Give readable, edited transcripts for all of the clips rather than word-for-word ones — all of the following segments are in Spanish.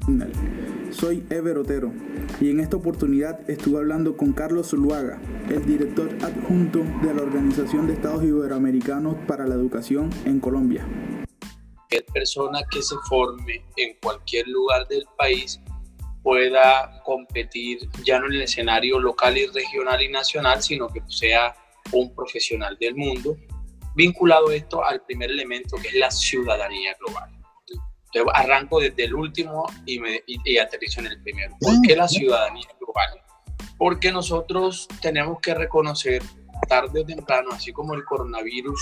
Soy Ever Otero y en esta oportunidad estuve hablando con Carlos Zuluaga, el director adjunto de la Organización de Estados Iberoamericanos para la Educación en Colombia. Cualquier persona que se forme en cualquier lugar del país pueda competir ya no en el escenario local y regional y nacional, sino que sea un profesional del mundo, vinculado esto al primer elemento que es la ciudadanía global. Entonces arranco desde el último y aterrizo en el primero. ¿Por qué la ciudadanía global? Porque nosotros tenemos que reconocer tarde o temprano, así como el coronavirus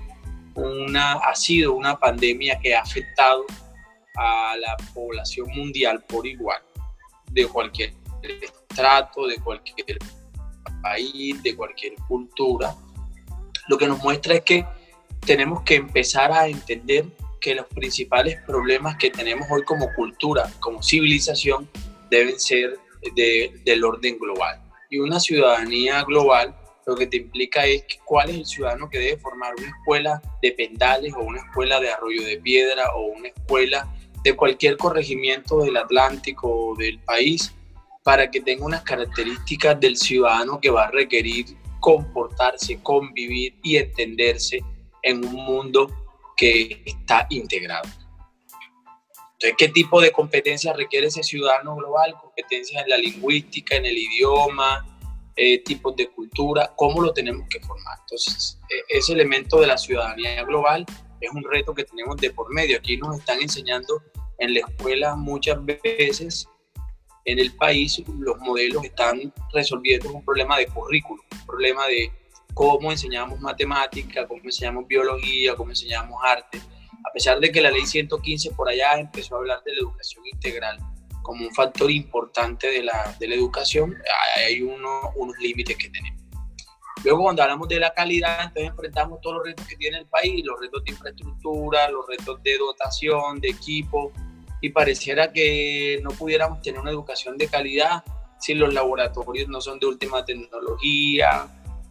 ha sido una pandemia que ha afectado a la población mundial por igual, de cualquier estrato, de cualquier país, de cualquier cultura. Lo que nos muestra es que tenemos que empezar a entender que los principales problemas que tenemos hoy como cultura, como civilización, deben ser del orden global. Y una ciudadanía global lo que te implica es cuál es el ciudadano que debe formar una escuela de Pendales o una escuela de Arroyo de Piedra o una escuela de cualquier corregimiento del Atlántico o del país, para que tenga unas características del ciudadano que va a requerir comportarse, convivir y entenderse en un mundo que está integrado. Entonces, ¿qué tipo de competencias requiere ese ciudadano global? Competencias en la lingüística, en el idioma, tipos de cultura, ¿cómo lo tenemos que formar? Entonces, ese elemento de la ciudadanía global es un reto que tenemos de por medio. Aquí nos están enseñando en la escuela muchas veces. En el país los modelos están resolviendo un problema de currículum, un problema de cómo enseñamos matemática, cómo enseñamos biología, cómo enseñamos arte. A pesar de que la ley 115 por allá empezó a hablar de la educación integral como un factor importante de la educación, hay unos límites que tenemos. Luego, cuando hablamos de la calidad, entonces enfrentamos todos los retos que tiene el país, los retos de infraestructura, los retos de dotación, de equipo, y pareciera que no pudiéramos tener una educación de calidad si los laboratorios no son de última tecnología,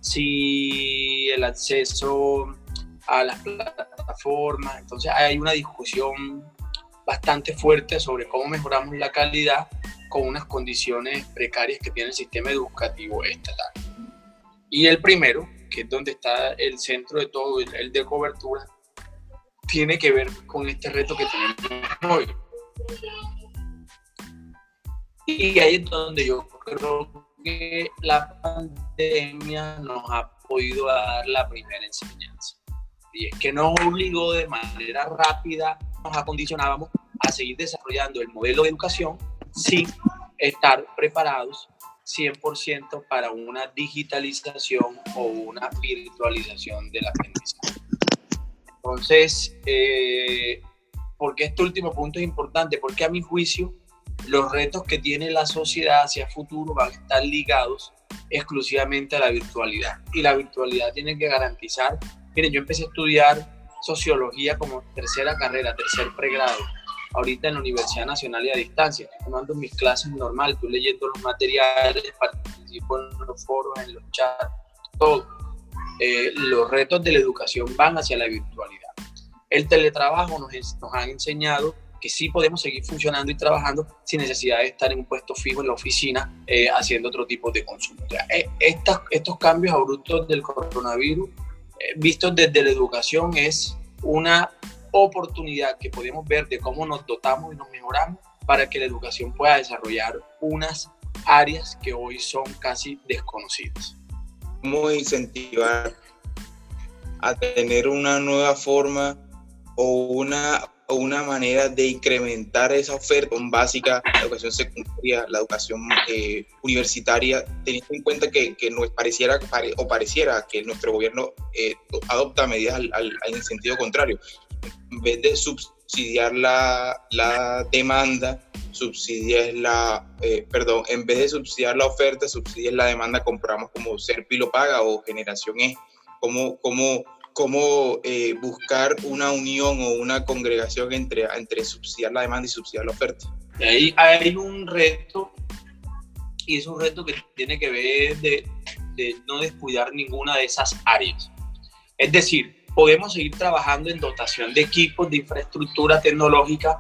si el acceso a las plataformas. Entonces hay una discusión bastante fuerte sobre cómo mejoramos la calidad con unas condiciones precarias que tiene el sistema educativo estatal. Y el primero, que es donde está el centro de todo, el de cobertura, tiene que ver con este reto que tenemos hoy. Y ahí es donde yo creo que la pandemia nos ha podido dar la primera enseñanza. Y es que nos obligó de manera rápida, nos acondicionábamos a seguir desarrollando el modelo de educación sin estar preparados 100% para una digitalización o una virtualización del aprendizaje. Entonces, ¿por qué este último punto es importante? Porque a mi juicio, los retos que tiene la sociedad hacia futuro van a estar ligados exclusivamente a la virtualidad. Y la virtualidad tiene que garantizar. Miren, yo empecé a estudiar sociología como tercera carrera, tercer pregrado, ahorita en la Universidad Nacional y a distancia. Estoy tomando mis clases normal, estoy leyendo los materiales, participo en los foros, en los chats, todo. Los retos de la educación van hacia la virtualidad. El teletrabajo nos ha enseñado que sí podemos seguir funcionando y trabajando sin necesidad de estar en un puesto fijo en la oficina haciendo otro tipo de consumo. O sea, estos cambios abruptos del coronavirus, vistos desde la educación, es una oportunidad que podemos ver de cómo nos dotamos y nos mejoramos para que la educación pueda desarrollar unas áreas que hoy son casi desconocidas. ¿Cómo incentivar a tener una nueva forma o una manera de incrementar esa oferta básica, la educación secundaria, la educación universitaria, teniendo en cuenta que pareciera que nuestro gobierno adopta medidas en el sentido contrario? En vez de subsidiar la demanda, en vez de subsidiar la oferta, subsidias la demanda, compramos como Serpi lo paga o Generación E. ¿Cómo buscar una unión o una congregación entre subsidiar la demanda y subsidiar la oferta? Ahí hay un reto, y es un reto que tiene que ver de no descuidar ninguna de esas áreas. Es decir, podemos seguir trabajando en dotación de equipos, de infraestructura tecnológica,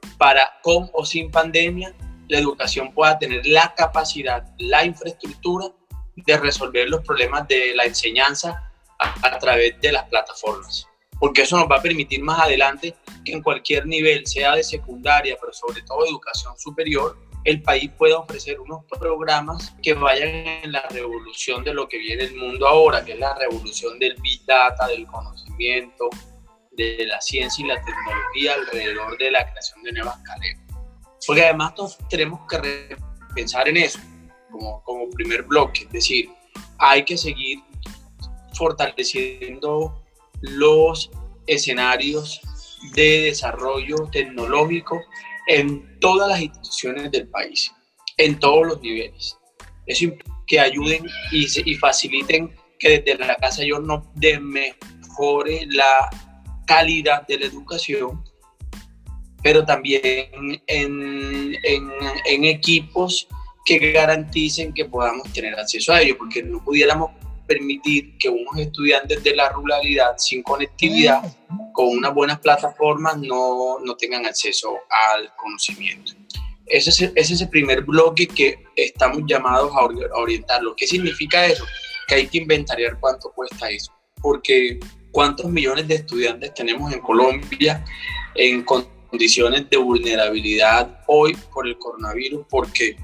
para, con o sin pandemia, la educación pueda tener la capacidad, la infraestructura de resolver los problemas de la enseñanza a través de las plataformas. Porque eso nos va a permitir más adelante que en cualquier nivel, sea de secundaria, pero sobre todo educación superior, el país pueda ofrecer unos programas que vayan en la revolución de lo que viene el mundo ahora, que es la revolución del Big Data, del conocimiento, de la ciencia y la tecnología alrededor de la creación de nuevas carreras. Porque además todos tenemos que pensar en eso como primer bloque, es decir, hay que seguir fortaleciendo los escenarios de desarrollo tecnológico en todas las instituciones del país, en todos los niveles. Eso que ayuden y faciliten que desde la casa yo no mejore la calidad de la educación, pero también en equipos que garanticen que podamos tener acceso a ello, porque no pudiéramos permitir que unos estudiantes de la ruralidad sin conectividad, con unas buenas plataformas, no tengan acceso al conocimiento. Ese es el primer bloque que estamos llamados a orientarlo. ¿Qué significa eso? Que hay que inventariar cuánto cuesta eso, porque cuántos millones de estudiantes tenemos en Colombia en condiciones de vulnerabilidad hoy por el coronavirus, porque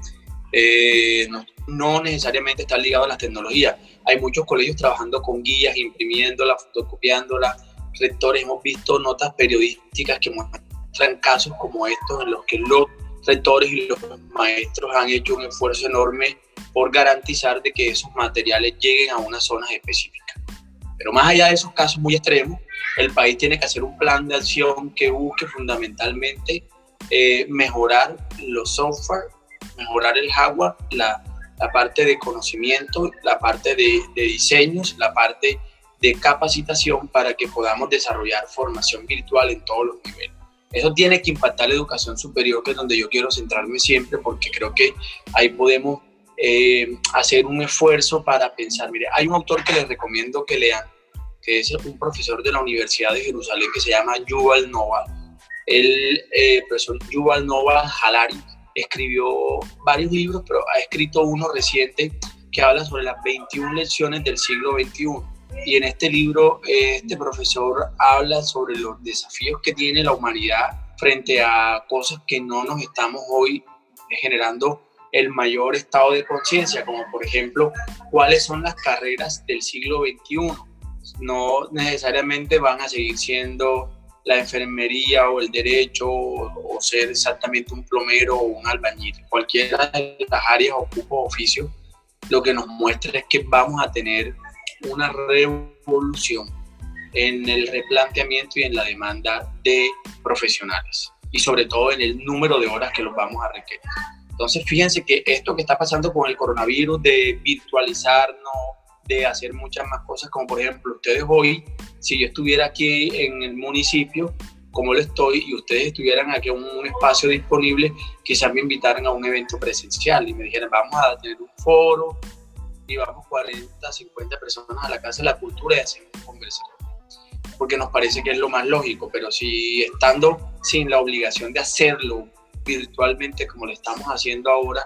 no necesariamente está ligado a las tecnologías. Hay muchos colegios trabajando con guías, imprimiéndolas, fotocopiándolas. Rectores, hemos visto notas periodísticas que muestran casos como estos en los que los rectores y los maestros han hecho un esfuerzo enorme por garantizar de que esos materiales lleguen a unas zonas específicas. Pero más allá de esos casos muy extremos, el país tiene que hacer un plan de acción que busque fundamentalmente mejorar los software, mejorar el hardware, la parte de conocimiento, la parte de diseños, la parte de capacitación para que podamos desarrollar formación virtual en todos los niveles. Eso tiene que impactar la educación superior, que es donde yo quiero centrarme siempre, porque creo que ahí podemos hacer un esfuerzo para pensar. Mire, hay un autor que les recomiendo que lean, que es un profesor de la Universidad de Jerusalén que se llama Yuval Noah. El profesor Yuval Noah Harari escribió varios libros, pero ha escrito uno reciente que habla sobre las 21 lecciones del siglo XXI. Y en este libro, este profesor habla sobre los desafíos que tiene la humanidad frente a cosas que no nos estamos hoy generando el mayor estado de conciencia, como por ejemplo, cuáles son las carreras del siglo XXI. No necesariamente van a seguir siendo la enfermería o el derecho o ser exactamente un plomero o un albañil. Cualquiera de las áreas o oficios, lo que nos muestra es que vamos a tener una revolución en el replanteamiento y en la demanda de profesionales y sobre todo en el número de horas que los vamos a requerir. Entonces, fíjense que esto que está pasando con el coronavirus, de virtualizarnos, de hacer muchas más cosas, como por ejemplo ustedes hoy, si yo estuviera aquí en el municipio, como lo estoy, y ustedes estuvieran aquí en un espacio disponible, quizás me invitaran a un evento presencial y me dijeran, vamos a tener un foro, y vamos 40, 50 personas a la Casa de la Cultura y hacemos un conversatorio, porque nos parece que es lo más lógico. Pero si estando sin la obligación de hacerlo virtualmente como lo estamos haciendo ahora,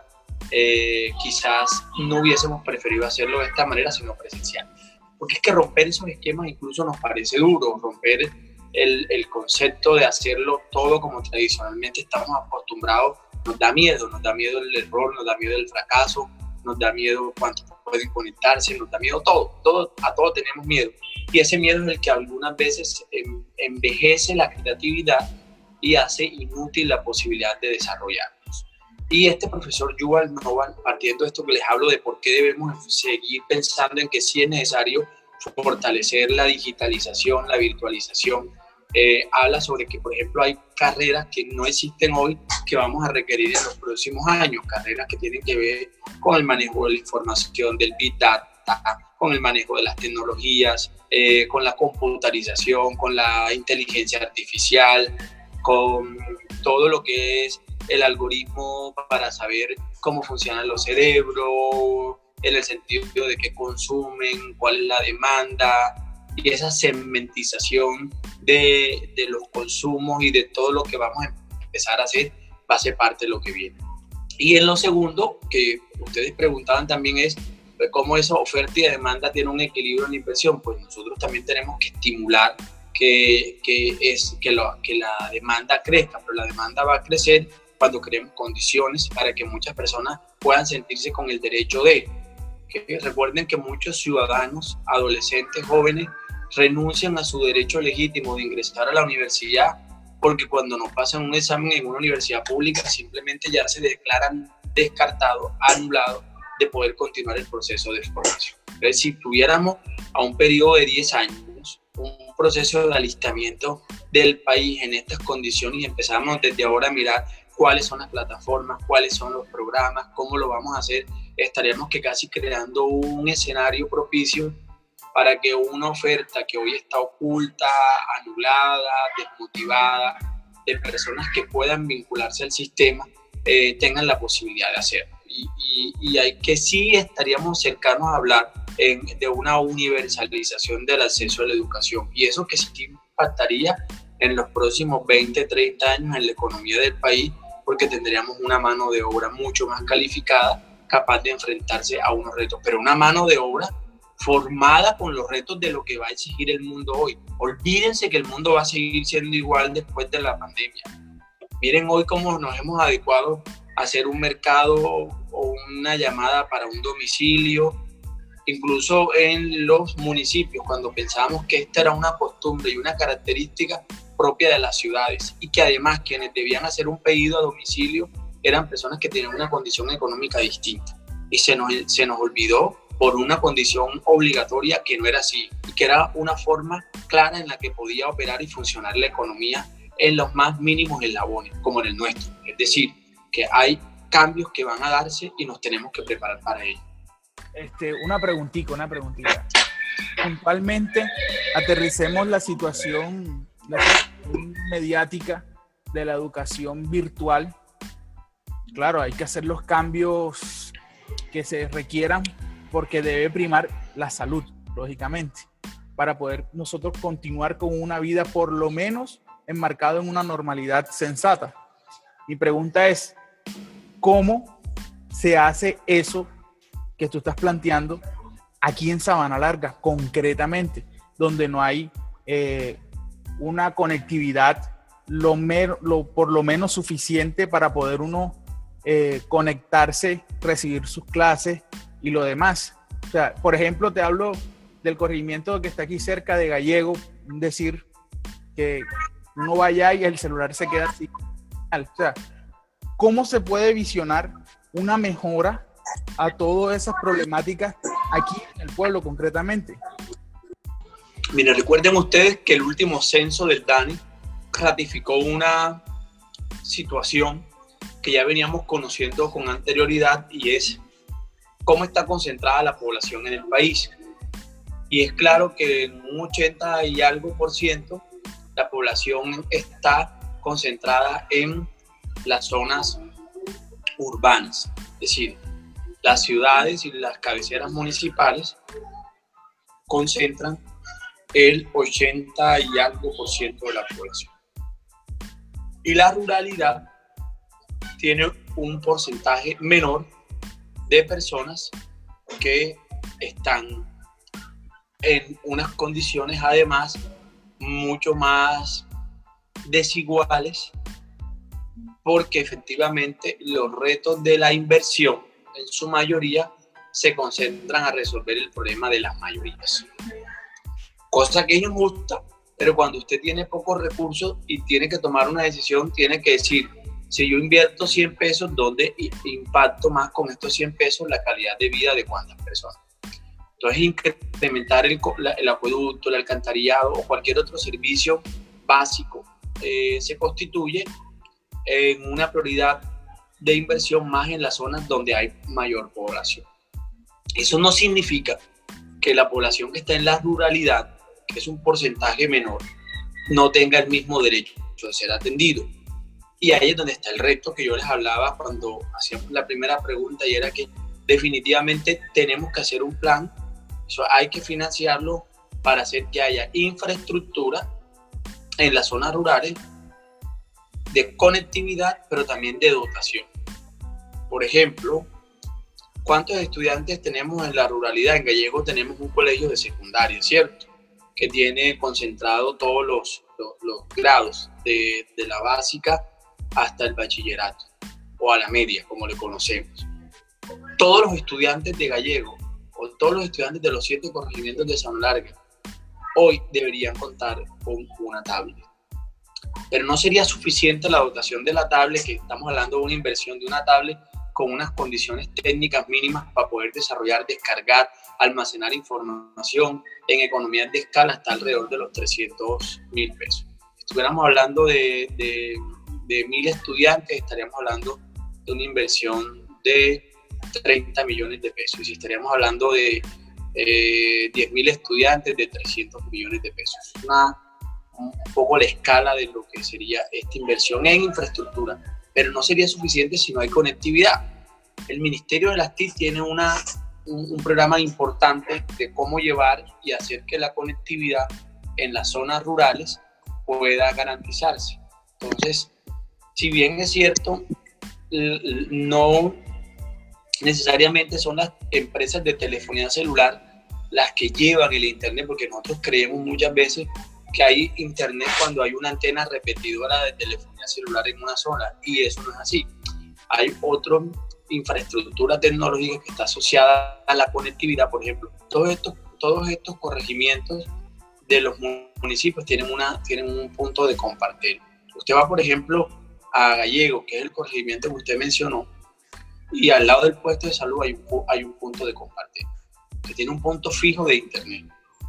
quizás no hubiésemos preferido hacerlo de esta manera, sino presencial. Porque es que romper esos esquemas incluso nos parece duro, romper el concepto de hacerlo todo como tradicionalmente estamos acostumbrados, nos da miedo el error, nos da miedo el fracaso, nos da miedo cuántos pueden conectarse, nos da miedo todo, a todo tenemos miedo. Y ese miedo es el que algunas veces envejece la creatividad y hace inútil la posibilidad de desarrollarnos. Y este profesor Yuval Noah, partiendo de esto que les hablo de por qué debemos seguir pensando en que sí es necesario fortalecer la digitalización, la virtualización, habla sobre que, por ejemplo, hay carreras que no existen hoy que vamos a requerir en los próximos años, carreras que tienen que ver con el manejo de la información, del Big Data, con el manejo de las tecnologías, con la computarización, con la inteligencia artificial, con todo lo que es el algoritmo para saber cómo funcionan los cerebros, en el sentido de qué consumen, cuál es la demanda, y esa segmentización de los consumos y de todo lo que vamos a empezar a hacer va a ser parte de lo que viene. Y en lo segundo, que ustedes preguntaban también, es cómo esa oferta y demanda tiene un equilibrio en la inversión. Pues nosotros también tenemos que estimular que la demanda crezca, pero la demanda va a crecer cuando creemos condiciones para que muchas personas puedan sentirse con el derecho de. Que recuerden que muchos ciudadanos, adolescentes, jóvenes, renuncian a su derecho legítimo de ingresar a la universidad porque cuando no pasan un examen en una universidad pública simplemente ya se declaran descartados, anulados de poder continuar el proceso de formación. Entonces, si tuviéramos a un periodo de 10 años un proceso de alistamiento del país en estas condiciones y empezamos desde ahora a mirar cuáles son las plataformas, cuáles son los programas, cómo lo vamos a hacer, estaríamos que casi creando un escenario propicio para que una oferta que hoy está oculta, anulada, desmotivada, de personas que puedan vincularse al sistema, tengan la posibilidad de hacerlo. Y hay que sí estaríamos cercanos a hablar de una universalización del acceso a la educación. Y eso que sí impactaría en los próximos 20, 30 años en la economía del país, porque tendríamos una mano de obra mucho más calificada, capaz de enfrentarse a unos retos. Pero una mano de obra formada con los retos de lo que va a exigir el mundo hoy. Olvídense que el mundo va a seguir siendo igual después de la pandemia. Miren hoy cómo nos hemos adecuado a hacer un mercado o una llamada para un domicilio, incluso en los municipios, cuando pensábamos que esta era una costumbre y una característica propia de las ciudades, y que además quienes debían hacer un pedido a domicilio eran personas que tenían una condición económica distinta. Y se nos olvidó por una condición obligatoria que no era así, y que era una forma clara en la que podía operar y funcionar la economía en los más mínimos eslabones, como en el nuestro. Es decir, que hay cambios que van a darse y nos tenemos que preparar para ello. Una preguntita. Puntualmente, aterricemos la situación mediática de la educación virtual. Claro, hay que hacer los cambios que se requieran porque debe primar la salud, lógicamente, para poder nosotros continuar con una vida por lo menos enmarcado en una normalidad sensata. Mi pregunta es, ¿cómo se hace eso que tú estás planteando aquí en Sabana Larga, concretamente, donde no hay una conectividad por lo menos suficiente para poder uno conectarse, recibir sus clases y lo demás? O sea, por ejemplo, te hablo del corregimiento que está aquí cerca de Gallego, decir que uno va allá y el celular se queda así. O sea, ¿cómo se puede visionar una mejora a todas esas problemáticas aquí en el pueblo concretamente? Miren, recuerden ustedes que el último censo del DANE ratificó una situación que ya veníamos conociendo con anterioridad, y es cómo está concentrada la población en el país. Y es claro que en un 80 y algo % la población está concentrada en las zonas urbanas, es decir, las ciudades y las cabeceras municipales concentran el 80 y algo % de la población. Y la ruralidad tiene un porcentaje menor de personas que están en unas condiciones además mucho más desiguales, porque efectivamente los retos de la inversión en su mayoría se concentran a resolver el problema de las mayorías, cosa que es injusta, pero cuando usted tiene pocos recursos y tiene que tomar una decisión, tiene que decir, si yo invierto 100 pesos, ¿dónde impacto más con estos 100 pesos la calidad de vida de cuántas personas? Entonces, incrementar el acueducto, el alcantarillado o cualquier otro servicio básico se constituye en una prioridad de inversión más en las zonas donde hay mayor población. Eso no significa que la población que está en la ruralidad, que es un porcentaje menor, no tenga el mismo derecho de ser atendido. Y ahí es donde está el reto que yo les hablaba cuando hacíamos la primera pregunta, y era que definitivamente tenemos que hacer un plan. Eso hay que financiarlo para hacer que haya infraestructura en las zonas rurales de conectividad, pero también de dotación. Por ejemplo, ¿cuántos estudiantes tenemos en la ruralidad? En Gallego tenemos un colegio de secundaria, ¿cierto? Que tiene concentrado todos los grados de la básica hasta el bachillerato, o a la media, como le conocemos. Todos los estudiantes de Gallego, o todos los estudiantes de los 7 corregimientos de San Larga, hoy deberían contar con una tablet. Pero no sería suficiente la dotación de la tablet, que estamos hablando de una inversión de una tablet con unas condiciones técnicas mínimas para poder desarrollar, descargar, almacenar información en economías de escala hasta alrededor de los 300.000 pesos. Si estuviéramos hablando de 1.000 estudiantes, estaríamos hablando de una inversión de 30 millones de pesos. Y si estaríamos hablando de 10.000 estudiantes, de 300 millones de pesos. Un poco la escala de lo que sería esta inversión en infraestructura, pero no sería suficiente si no hay conectividad. El Ministerio de las TIC tiene un programa importante de cómo llevar y hacer que la conectividad en las zonas rurales pueda garantizarse. Entonces, si bien es cierto, no necesariamente son las empresas de telefonía celular las que llevan el internet, porque nosotros creemos muchas veces que hay internet cuando hay una antena repetidora de telefonía celular en una zona, y eso no es así. Hay otra infraestructura tecnológica que está asociada a la conectividad. Por ejemplo, todos estos corregimientos de los municipios tienen un punto de compartir. Usted va, por ejemplo, a Gallego, que es el corregimiento que usted mencionó, y al lado del puesto de salud hay un punto de compartir, que tiene un punto fijo de internet.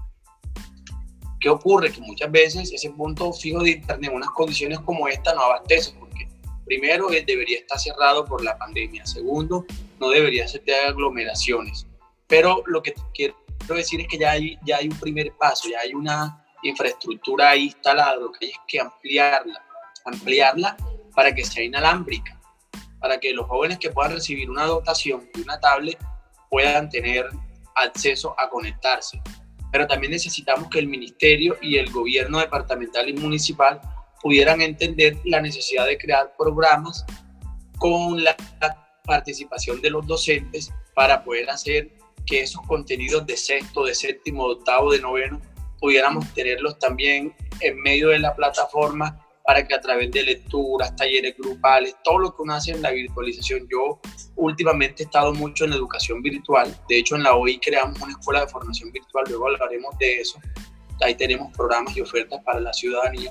¿Qué ocurre? Que muchas veces ese punto fijo de internet en unas condiciones como esta no abastece, porque primero, debería estar cerrado por la pandemia. Segundo, no debería ser de aglomeraciones. Pero lo que quiero decir es que ya hay un primer paso, ya hay una infraestructura ahí instalada. Lo que hay es que ampliarla para que sea inalámbrica, para que los jóvenes que puedan recibir una dotación de una tablet puedan tener acceso a conectarse. Pero también necesitamos que el ministerio y el gobierno departamental y municipal pudieran entender la necesidad de crear programas con la participación de los docentes para poder hacer que esos contenidos de sexto, de séptimo, de octavo, de noveno, pudiéramos tenerlos también en medio de la plataforma, para que a través de lecturas, talleres grupales, todo lo que uno hace en la virtualización. Yo últimamente he estado mucho en educación virtual. De hecho, en la OI creamos una escuela de formación virtual, luego hablaremos de eso. Ahí tenemos programas y ofertas para la ciudadanía.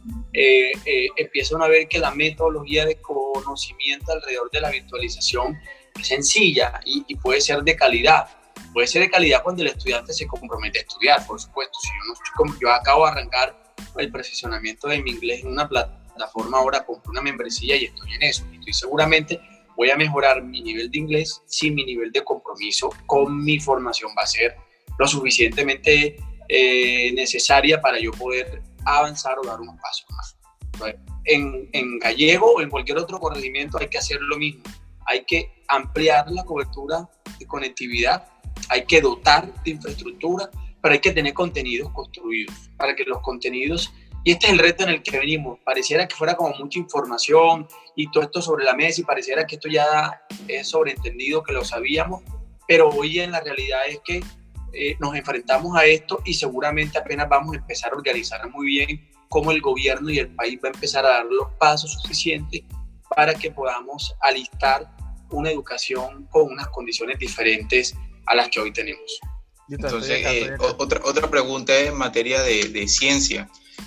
Empiezan a ver que la metodología de conocimiento alrededor de la virtualización es sencilla y puede ser de calidad. Puede ser de calidad cuando el estudiante se compromete a estudiar, por supuesto. Si yo acabo de arrancar el perfeccionamiento de mi inglés en una plataforma, ahora compré una membresía y estoy en eso. Y seguramente voy a mejorar mi nivel de inglés si mi nivel de compromiso con mi formación va a ser lo suficientemente necesaria para yo poder avanzar o dar unos pasos más. Entonces, en Gallego o en cualquier otro corregimiento hay que hacer lo mismo. Hay que ampliar la cobertura de conectividad, hay que dotar de infraestructura, pero hay que tener contenidos construidos para que los contenidos, y este es el reto en el que venimos, pareciera que fuera como mucha información y todo esto sobre la mesa y pareciera que esto ya es sobreentendido, que lo sabíamos, pero hoy en la realidad es que nos enfrentamos a esto y seguramente apenas vamos a empezar a organizar muy bien cómo el gobierno y el país va a empezar a dar los pasos suficientes para que podamos alistar una educación con unas condiciones diferentes a las que hoy tenemos. Entonces, otra pregunta es en materia de ciencia.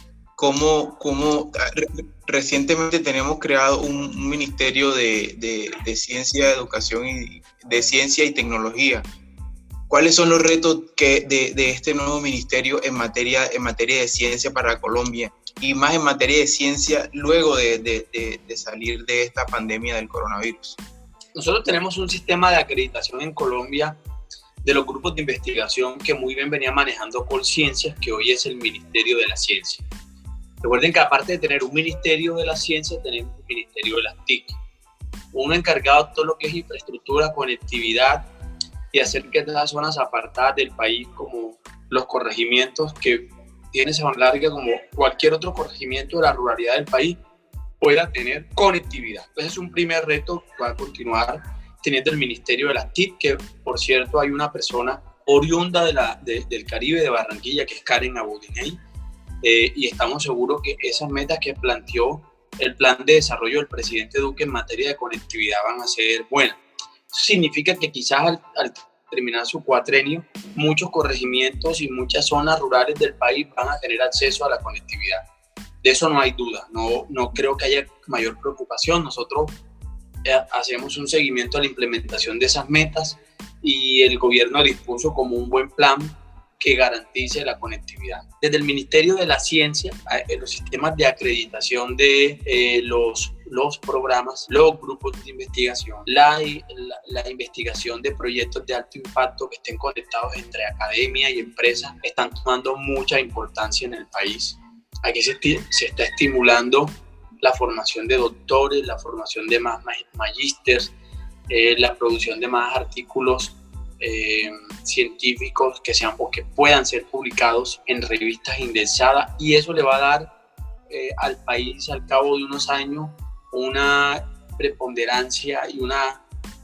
¿Cómo recientemente tenemos creado un ministerio de ciencia, educación y de ciencia y tecnología? ¿Cuáles son los retos de este nuevo ministerio en materia de ciencia para Colombia y más en materia de ciencia luego de salir de esta pandemia del coronavirus? Nosotros tenemos un sistema de acreditación en Colombia de los grupos de investigación que muy bien venía manejando Colciencias, que hoy es el Ministerio de la Ciencia. Recuerden que aparte de tener un Ministerio de la Ciencia, tenemos un Ministerio de las TIC, uno encargado de todo lo que es infraestructura, conectividad y hacer que estas zonas apartadas del país, como los corregimientos que tiene San Larga, como cualquier otro corregimiento de la ruralidad del país, pueda tener conectividad. Ese es un primer reto que va a continuar teniendo el Ministerio de las TIC, que por cierto hay una persona oriunda del Caribe, de Barranquilla, que es Karen Abudinei, y estamos seguros que esas metas que planteó el plan de desarrollo del presidente Duque en materia de conectividad van a ser buenas. Eso significa que quizás al terminar su cuatrenio, muchos corregimientos y muchas zonas rurales del país van a tener acceso a la conectividad. De eso no hay duda, no creo que haya mayor preocupación. Nosotros hacemos un seguimiento a la implementación de esas metas y el gobierno dispuso como un buen plan que garantice la conectividad. Desde el Ministerio de la Ciencia, los sistemas de acreditación de los programas, los grupos de investigación, la investigación de proyectos de alto impacto que estén conectados entre academia y empresas, están tomando mucha importancia en el país. Aquí se está estimulando la formación de doctores, la formación de más magísteres, la producción de más artículos científicos que puedan ser publicados en revistas indexadas, y eso le va a dar al país al cabo de unos años una preponderancia y una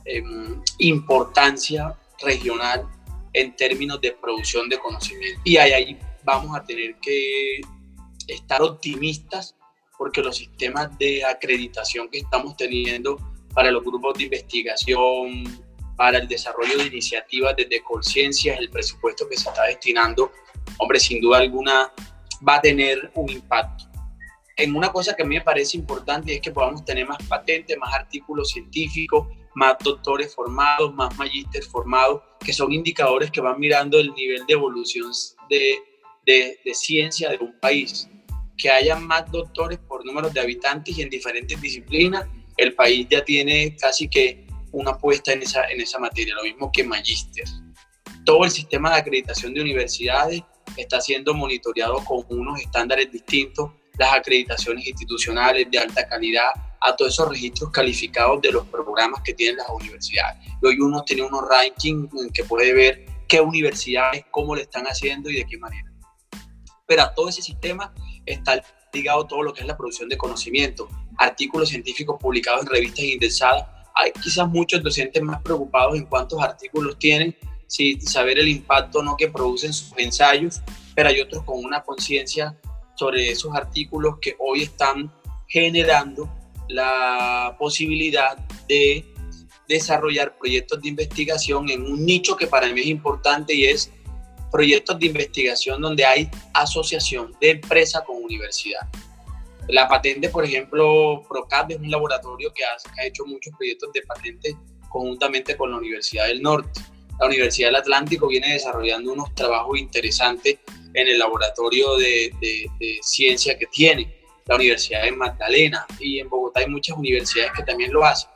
importancia regional en términos de producción de conocimiento. Y ahí vamos a tener que estar optimistas porque los sistemas de acreditación que estamos teniendo para los grupos de investigación, para el desarrollo de iniciativas desde Colciencias, el presupuesto que se está destinando, hombre, sin duda alguna va a tener un impacto. En una cosa que a mí me parece importante es que podamos tener más patentes, más artículos científicos, más doctores formados, más magísteres formados, que son indicadores que van mirando el nivel de evolución de ciencia de un país. Que haya más doctores por número de habitantes y en diferentes disciplinas, el país ya tiene casi que una apuesta en esa materia, lo mismo que magíster. Todo el sistema de acreditación de universidades está siendo monitoreado con unos estándares distintos, las acreditaciones institucionales de alta calidad, a todos esos registros calificados de los programas que tienen las universidades. Y hoy uno tiene unos rankings en que puede ver qué universidades, cómo le están haciendo y de qué manera. Pero a todo ese sistema está ligado todo lo que es la producción de conocimiento, artículos científicos publicados en revistas indexadas. Hay quizás muchos docentes más preocupados en cuántos artículos tienen, sin saber el impacto no que producen sus ensayos, pero hay otros con una conciencia sobre esos artículos que hoy están generando la posibilidad de desarrollar proyectos de investigación en un nicho que para mí es importante, y es proyectos de investigación donde hay asociación de empresa con universidad. La patente, por ejemplo, PROCAP es un laboratorio que ha hecho muchos proyectos de patente conjuntamente con la Universidad del Norte. La Universidad del Atlántico viene desarrollando unos trabajos interesantes en el laboratorio de ciencia que tiene. La Universidad de Magdalena, y en Bogotá hay muchas universidades que también lo hacen.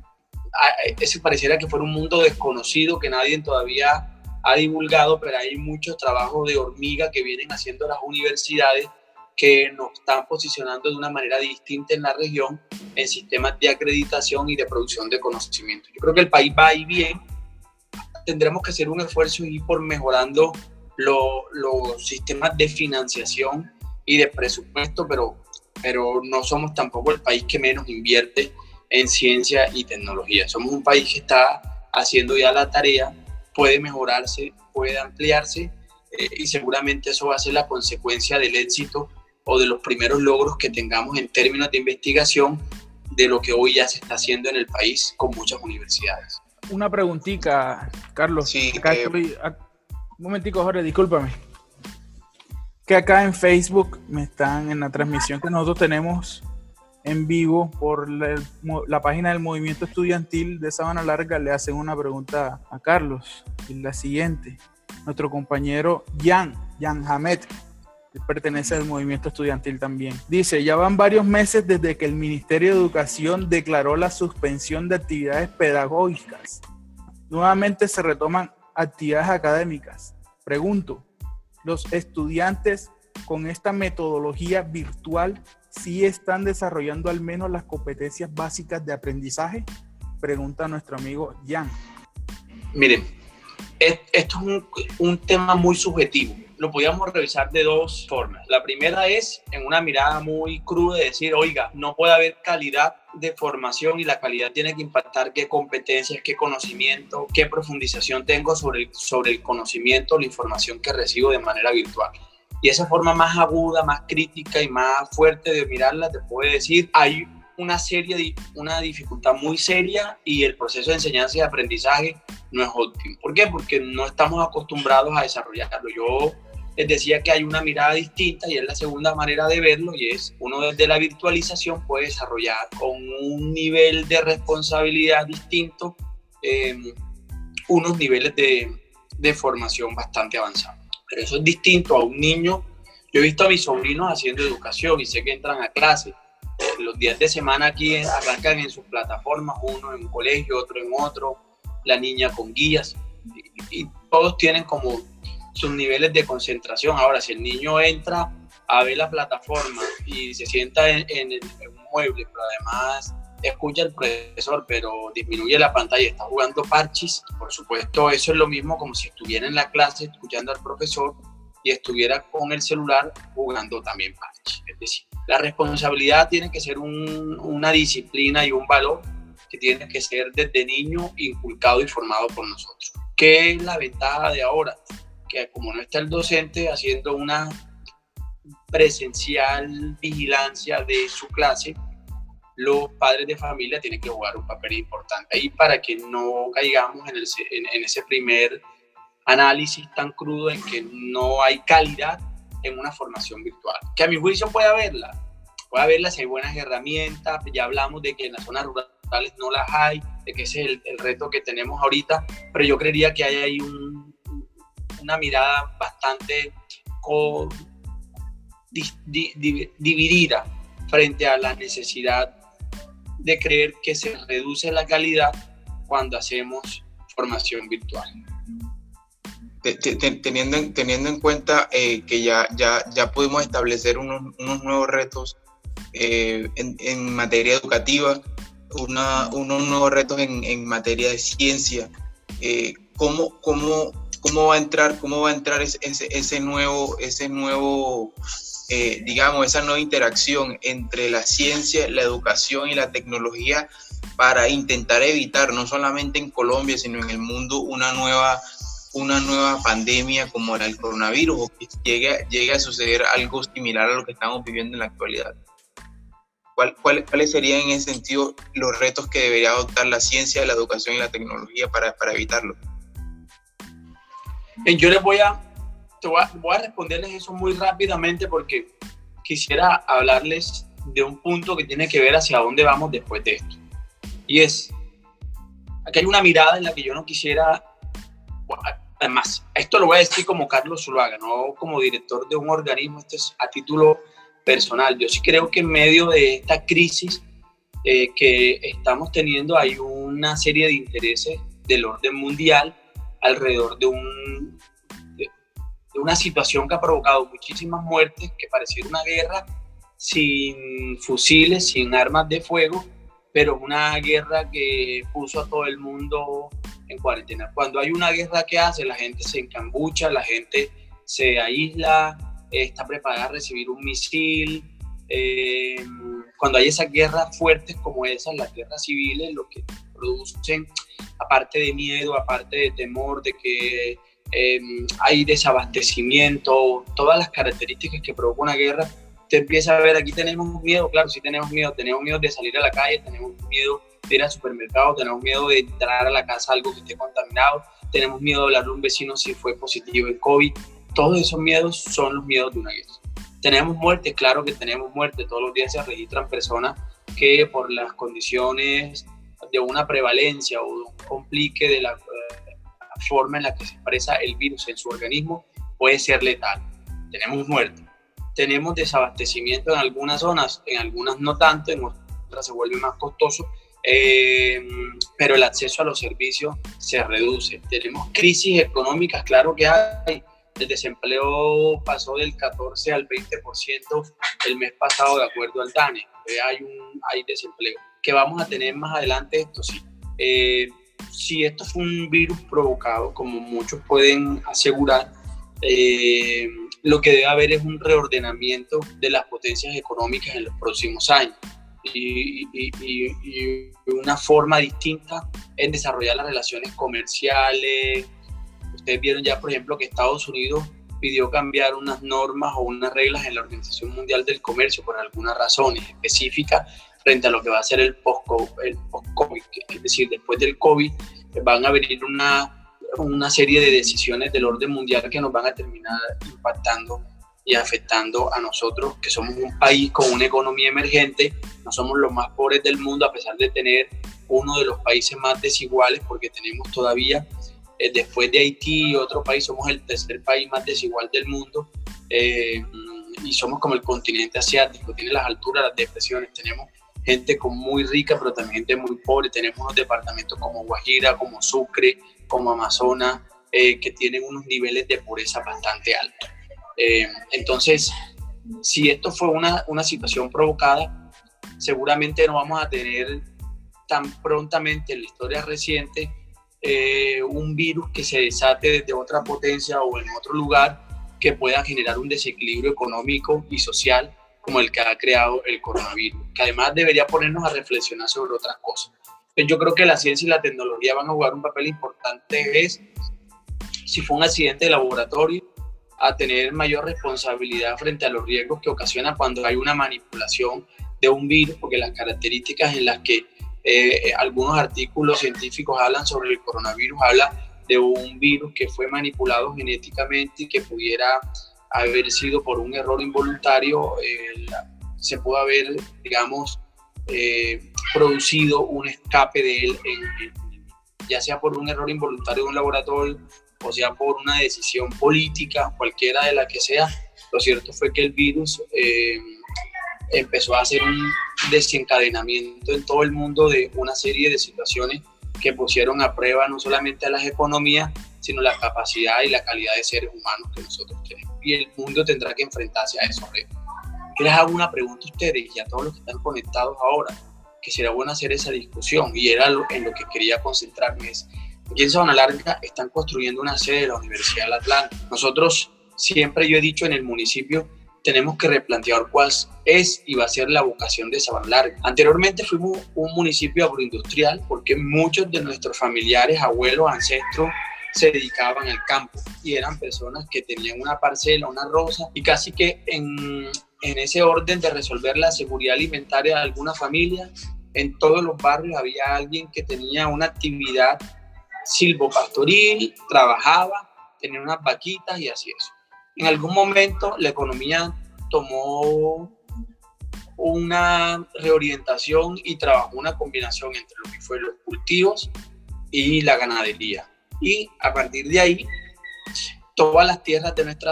Ese pareciera que fuera un mundo desconocido que nadie todavía ha divulgado, pero hay muchos trabajos de hormiga que vienen haciendo las universidades que nos están posicionando de una manera distinta en la región en sistemas de acreditación y de producción de conocimiento. Yo creo que el país va ahí bien. Tendremos que hacer un esfuerzo y ir por mejorando los sistemas de financiación y de presupuesto, pero no somos tampoco el país que menos invierte en ciencia y tecnología. Somos un país que está haciendo ya la tarea, puede mejorarse, puede ampliarse, y seguramente eso va a ser la consecuencia del éxito o de los primeros logros que tengamos en términos de investigación de lo que hoy ya se está haciendo en el país con muchas universidades. Una preguntita, Carlos. Sí, un momentico, Jorge, discúlpame. Que acá en Facebook en la transmisión que nosotros tenemos en vivo por la página del Movimiento Estudiantil de Sabana Larga, le hacen una pregunta a Carlos. Y la siguiente. Nuestro compañero Jan Hamed, que pertenece al Movimiento Estudiantil también, dice: ya van varios meses desde que el Ministerio de Educación declaró la suspensión de actividades pedagógicas. Nuevamente se retoman actividades académicas. Pregunto, ¿los estudiantes con esta metodología virtual sí están desarrollando al menos las competencias básicas de aprendizaje? Pregunta nuestro amigo Jan. Miren, esto es un tema muy subjetivo. lo podíamos revisar de dos formas. La primera es en una mirada muy cruda de decir, oiga, no puede haber calidad de formación y la calidad tiene que impactar qué competencias, qué conocimiento, qué profundización tengo sobre el conocimiento, la información que recibo de manera virtual. Y esa forma más aguda, más crítica y más fuerte de mirarla te puede decir, hay una dificultad muy seria y el proceso de enseñanza y aprendizaje no es óptimo. ¿Por qué? Porque no estamos acostumbrados a desarrollarlo. Yo les decía que hay una mirada distinta y es la segunda manera de verlo, y es uno desde la virtualización puede desarrollar con un nivel de responsabilidad distinto unos niveles de formación bastante avanzados. Pero eso es distinto a un niño. Yo he visto a mis sobrinos haciendo educación y sé que entran a clase. Los días de semana aquí arrancan en sus plataformas, uno en un colegio, otro en otro, la niña con guías, y todos tienen como sus niveles de concentración. Ahora, si el niño entra a ver la plataforma y se sienta en un mueble, pero además escucha al profesor, pero disminuye la pantalla y está jugando parchis, por supuesto, eso es lo mismo como si estuviera en la clase escuchando al profesor y estuviera con el celular jugando también parchis. Es decir, la responsabilidad tiene que ser una disciplina y un valor que tiene que ser desde niño inculcado y formado por nosotros. ¿Qué es la ventaja de ahora? Que como no está el docente haciendo una presencial vigilancia de su clase, los padres de familia tienen que jugar un papel importante ahí para que no caigamos en ese primer análisis tan crudo en que no hay calidad en una formación virtual. Que a mi juicio puede haberla si hay buenas herramientas. Ya hablamos de que en las zonas rurales no las hay, de que ese es el reto que tenemos ahorita, pero yo creería que hay ahí una mirada bastante dividida frente a la necesidad de creer que se reduce la calidad cuando hacemos formación virtual. Teniendo en cuenta que ya pudimos establecer unos nuevos retos en materia educativa, unos nuevos retos en materia de ciencia, ¿cómo va a entrar ese nuevo digamos, esa nueva interacción entre la ciencia, la educación y la tecnología para intentar evitar, no solamente en Colombia, sino en el mundo, una nueva pandemia como el coronavirus, o que llegue a suceder algo similar a lo que estamos viviendo en la actualidad? ¿Cuáles serían en ese sentido los retos que debería adoptar la ciencia, la educación y la tecnología para evitarlo? Yo voy a responderles eso muy rápidamente porque quisiera hablarles de un punto que tiene que ver hacia dónde vamos después de esto. Y es, aquí hay una mirada en la que yo no quisiera, además, esto lo voy a decir como Carlos Zuluaga, no como director de un organismo, esto es a título personal. Yo sí creo que en medio de esta crisis que estamos teniendo hay una serie de intereses del orden mundial alrededor de una situación que ha provocado muchísimas muertes, que pareciera una guerra sin fusiles, sin armas de fuego, pero una guerra que puso a todo el mundo en cuarentena. Cuando hay una guerra, ¿qué hace? La gente se encambucha, la gente se aísla, está preparada a recibir un misil. Cuando hay esas guerras fuertes como esas, las guerras civiles, lo que producen, aparte de miedo, aparte de temor, de que hay desabastecimiento, todas las características que provoca una guerra, te empieza a ver, aquí tenemos miedo, claro, sí tenemos miedo de salir a la calle, tenemos miedo de ir al supermercado, tenemos miedo de entrar a la casa algo que esté contaminado, tenemos miedo de hablarle a un vecino si fue positivo en COVID. Todos esos miedos son los miedos de una guerra. Tenemos muertes, claro que tenemos muertes, todos los días se registran personas que por las condiciones de una prevalencia o de un complique de la forma en la que se expresa el virus en su organismo puede ser letal. Tenemos muerte, tenemos desabastecimiento en algunas zonas, en algunas no tanto, en otras se vuelve más costoso, pero el acceso a los servicios se reduce. Tenemos crisis económicas, claro que hay. El desempleo pasó del 14 al 20% el mes pasado, de acuerdo al DANE. Hay desempleo. ¿Que vamos a tener más adelante esto? Sí. Si esto fue un virus provocado, como muchos pueden asegurar, lo que debe haber es un reordenamiento de las potencias económicas en los próximos años y una forma distinta en desarrollar las relaciones comerciales. Ustedes vieron ya, por ejemplo, que Estados Unidos pidió cambiar unas normas o unas reglas en la Organización Mundial del Comercio por algunas razones específicas frente a lo que va a ser el post-COVID, es decir, después del COVID van a venir una serie de decisiones del orden mundial que nos van a terminar impactando y afectando a nosotros, que somos un país con una economía emergente. No somos los más pobres del mundo, a pesar de tener uno de los países más desiguales, porque tenemos todavía, después de Haití y otro país, somos el tercer país más desigual del mundo, y somos como el continente asiático, tiene las alturas, las depresiones, tenemos gente muy rica, pero también gente muy pobre, tenemos unos departamentos como Guajira, como Sucre, como Amazonas, que tienen unos niveles de pobreza bastante altos. Entonces, si esto fue una situación provocada, seguramente no vamos a tener tan prontamente en la historia reciente un virus que se desate desde otra potencia o en otro lugar que pueda generar un desequilibrio económico y social como el que ha creado el coronavirus, que además debería ponernos a reflexionar sobre otras cosas. Yo creo que la ciencia y la tecnología van a jugar un papel importante, si fue un accidente de laboratorio, a tener mayor responsabilidad frente a los riesgos que ocasiona cuando hay una manipulación de un virus, porque las características en las que algunos artículos científicos hablan sobre el coronavirus, habla de un virus que fue manipulado genéticamente y que pudiera haber sido por un error involuntario, se pudo haber, digamos, producido un escape de él, ya sea por un error involuntario de un laboratorio, o sea por una decisión política, cualquiera de la que sea. Lo cierto fue que el virus empezó a hacer un desencadenamiento en todo el mundo de una serie de situaciones que pusieron a prueba no solamente a las economías, sino la capacidad y la calidad de seres humanos que nosotros tenemos. Y el mundo tendrá que enfrentarse a esos retos. Yo les hago una pregunta a ustedes y a todos los que están conectados ahora, que será bueno hacer esa discusión, y era en lo que quería concentrarme. Aquí en Sabana Larga están construyendo una sede de la Universidad del Atlántico. Nosotros, siempre yo he dicho, en el municipio tenemos que replantear cuál es y va a ser la vocación de Sabana Larga. Anteriormente fuimos un municipio agroindustrial porque muchos de nuestros familiares, abuelos, ancestros se dedicaban al campo y eran personas que tenían una parcela, una roza, y casi que en ese orden de resolver la seguridad alimentaria de alguna familia, en todos los barrios había alguien que tenía una actividad silvopastoril, trabajaba, tenía unas vaquitas y así eso. En algún momento la economía tomó una reorientación y trabajó una combinación entre lo que fue los cultivos y la ganadería. Y a partir de ahí, todas las tierras de nuestra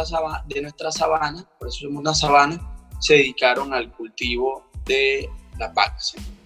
sabana, por eso somos una sabana, se dedicaron al cultivo de las vacas.